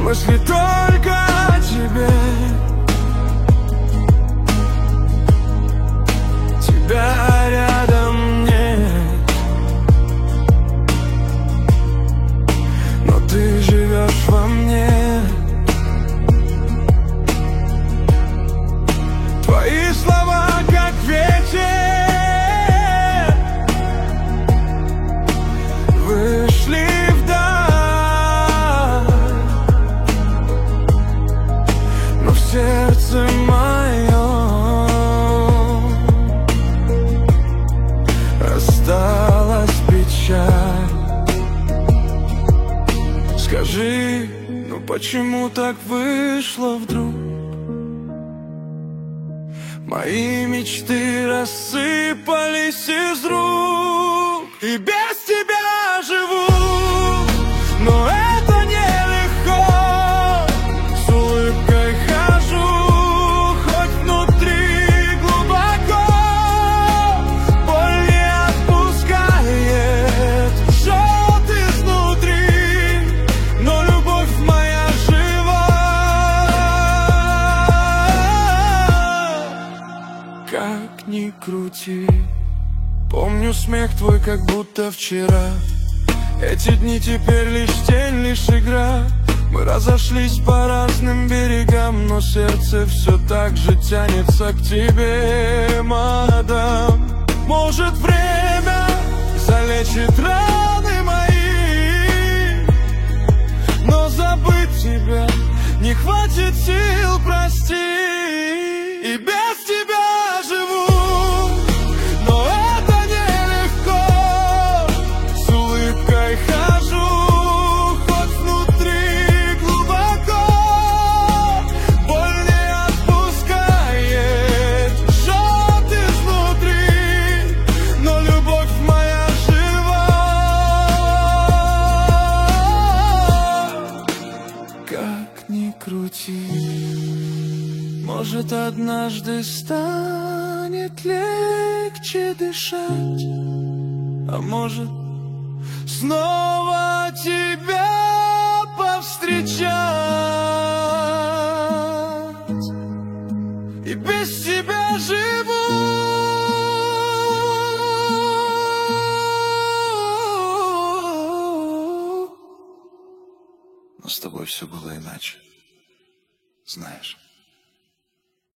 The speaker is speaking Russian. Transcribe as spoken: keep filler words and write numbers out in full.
мысли только о тебе. Тебя рядом нет, но ты живешь во мне. Твои слова как ветер вышли вдаль, но в сердце моем осталась печаль. Скажи, ну почему так вышло вдруг? Мои мечты рассыпались из рук, и без тебя живу, но это нелегко. С улыбкой хожу, хоть внутри глубоко. Боль не отпускает, жжет изнутри, но любовь моя жива. Как ни крути, помню смех твой, как будто вчера. Эти дни теперь лишь тень, лишь игра. Мы разошлись по разным берегам, но сердце все так же тянется к тебе, мадам. Может, время залечит раны мои, но забыть тебя не хватит сил, прости. И без тебя живу, но это нелегко. С улыбкой хожу, хоть внутри глубоко. Боль не отпускает, жжет изнутри, но любовь моя жива. Как ни крути, может, однажды станет легче дышать, а может, снова тебя повстречать. И без тебя живу, но с тобой все было иначе, знаешь.